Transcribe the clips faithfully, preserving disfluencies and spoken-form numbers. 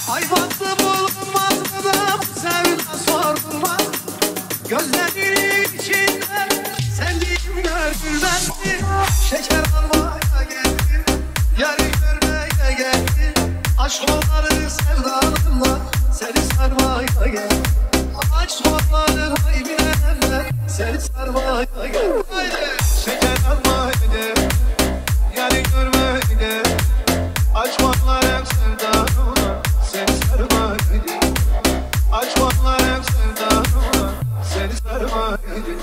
Ayvazlı bulunmaz mı da sevda sorulmaz. Gözlerinin içinde sevdiğim görgülendi. Şeker almaya geldim, yarı görmeye geldim. Aşk onları sevdalımla seni sarmaya geldim. Aşk onları bilenler seni sarmaya geldim. Şeker almaya geldim, yarı görmeye geldim. Aşk onları sevdalımla seni sarmaya geldim. Aşk onları sevdalımla seni sarmaya geldim.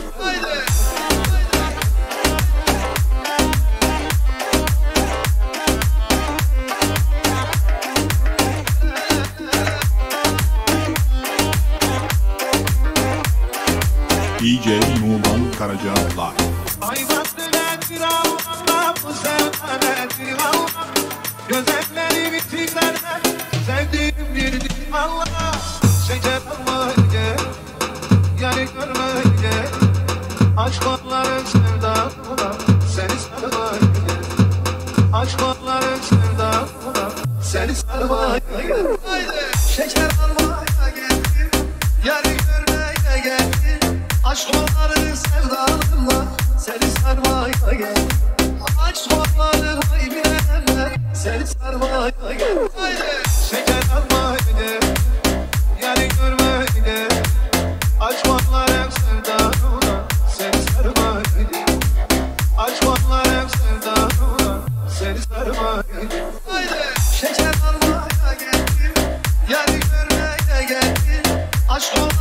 D J Numan Karaca Live. Ayvazlı'dan Allah bu sevmenedir Allah. Gözelleri bitirlerden sevdiğim birdir Allah. Şeker almaya gel, yarı görmeye gel. Aşk onların sevdalına seni sarmaya gel. Aşk onların sevdalına seni sarmaya gel. Şeker almaya geldim, yarı görmeye geldim. Aşk onların sevdalına seni sarmaya gel. Aşk onların bilenler seni sarmaya gel. Şeker almaya gel, yarı görmeye gel. Aşk onların sevdalına seni sarmaya gel. Aşk onların sevdalına seni sarmaya gel. Şeker almaya geldim, yarı görmeye geldim. Aşk